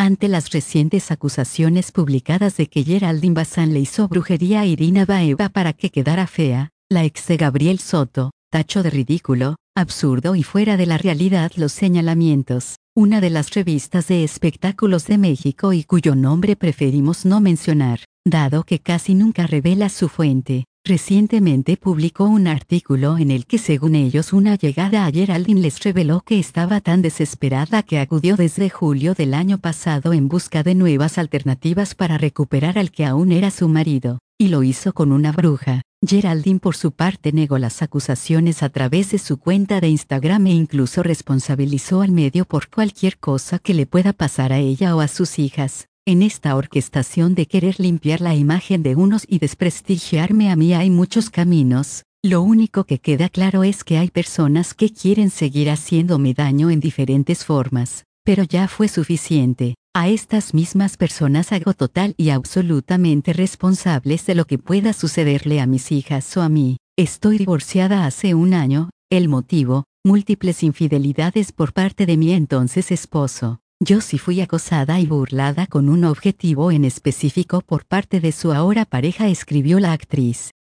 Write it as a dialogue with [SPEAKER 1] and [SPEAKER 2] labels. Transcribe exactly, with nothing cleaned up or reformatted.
[SPEAKER 1] ante las recientes acusaciones publicadas de que Geraldine Bazán le hizo brujería a Irina Baeva para que quedara fea, la ex de Gabriel Soto, tachó de ridículo, absurdo y fuera de la realidad los señalamientos. Una de las revistas de espectáculos de México y cuyo nombre preferimos no mencionar, dado que casi nunca revela su fuente, recientemente publicó un artículo en el que según ellos una llegada a Geraldine les reveló que estaba tan desesperada que acudió desde julio del año pasado en busca de nuevas alternativas para recuperar al que aún era su marido, y lo hizo con una bruja. Geraldine por su parte negó las acusaciones a través de su cuenta de Instagram e incluso responsabilizó al medio por cualquier cosa que le pueda pasar a ella o a sus hijas. En esta orquestación de querer limpiar la imagen de unos y desprestigiarme a mí hay muchos caminos. Lo único que queda claro es que hay personas que quieren seguir haciéndome daño en diferentes formas, pero ya fue suficiente. A estas mismas personas hago total y absolutamente responsables de lo que pueda sucederle a mis hijas o a mí. Estoy divorciada hace un año, el motivo, múltiples infidelidades por parte de mi entonces esposo. Yo sí fui acosada y burlada con un objetivo en específico por parte de su ahora pareja, escribió la actriz.